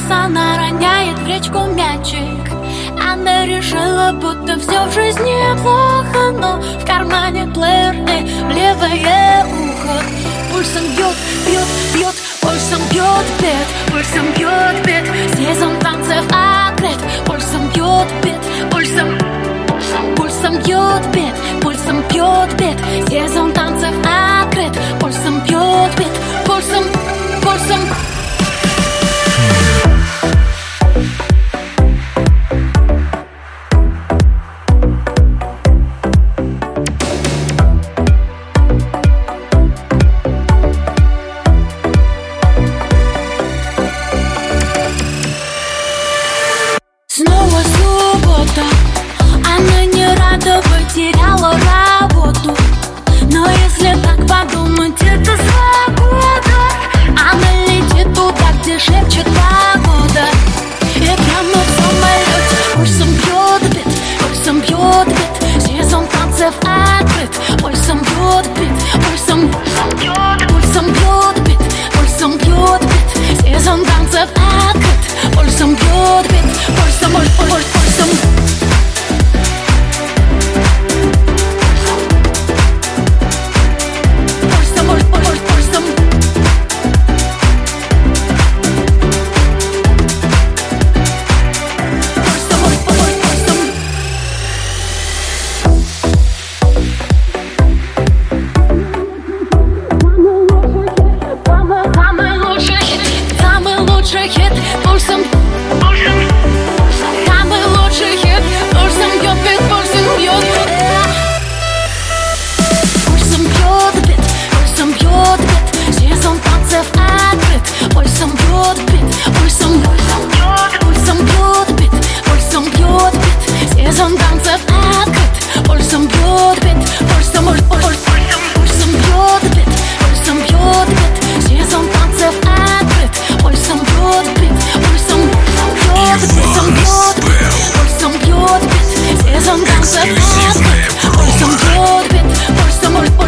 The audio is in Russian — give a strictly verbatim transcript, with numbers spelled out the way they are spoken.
она роняет в речку мячик. Она решила, будто все в жизни плохо, но в кармане плеер, эй, в левое ухо. Пульсом бьет, бьет, бьет, пульсом бьет бит, пульсом бьет бит. Сезон танцев открыт, пульсом бьет бит, пульсом, пульсом бьет бит, пульсом бьет бит. Сезон танцев открыт, пульсом бьет бит, пульсом, пульсом. Снова суббота, она не рада, потеряла работу. Но если так подумать, это свобода. Она летит туда, где шепчет погода. И прямо в самолете пульсом бьет бит, пульсом бьет бит. Сезон танцев открыт, пульсом бьет бит, пульсом, пульсом бьет бит, пульсом бьет бит. Сезон танцев открыт, пульсом бьет бит, пульсом, пульсом, пульсом. Пульсом, самый лучший хит, пульсом бьет бит, пульсом бьет бит. Пульсом бьет бит, пульсом бьет бит. Сезон танцев открыт, пульсом бьет бит, пульсом, пульсом бьет бит, пульсом бьет бит. Сезон танцев открыт, пульсом бьет бит, пульсом, пульсом бьет бит, пульсом бьет бит. Сезон танцев открыт, пульсом бьет бит. Пульсом бьет бит, пульсом бьет бит. Сезон танцев открыт, пульсом бьет бит, пульсом, пульсом.